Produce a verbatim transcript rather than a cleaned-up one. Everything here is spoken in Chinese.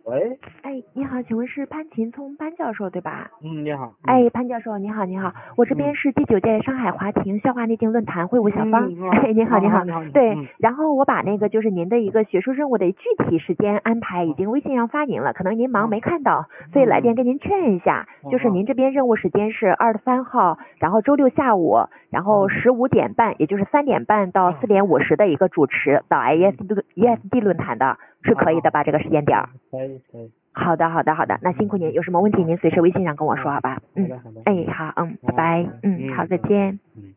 喂， 哎，你好，请问是潘勤聪潘教授对吧？ 嗯，你好。 哎，潘教授，你好，你好，我这边是第九届上海华庭消化内镜论坛会务小芳。 嗯， 哎，你好，你好， 你好，你好。 对， 嗯然后我把那个就是您的一个学术任务的具体时间安排已经微信上发您了，可能您忙没看到，所以来电跟您确认一下，就是您这边任务时间是二十三号，然后周六下午，然后十五点半，也就是三点半到四点五十的一个主持到 E S D E S D 论坛的，是可以的吧？这个时间点。 可以，可以。 好的，好的，好的，那辛苦您，有什么问题您随时微信上跟我说，好吧？嗯， 好的，好的。 哎，好，嗯，拜拜，嗯，好，再见。 嗯。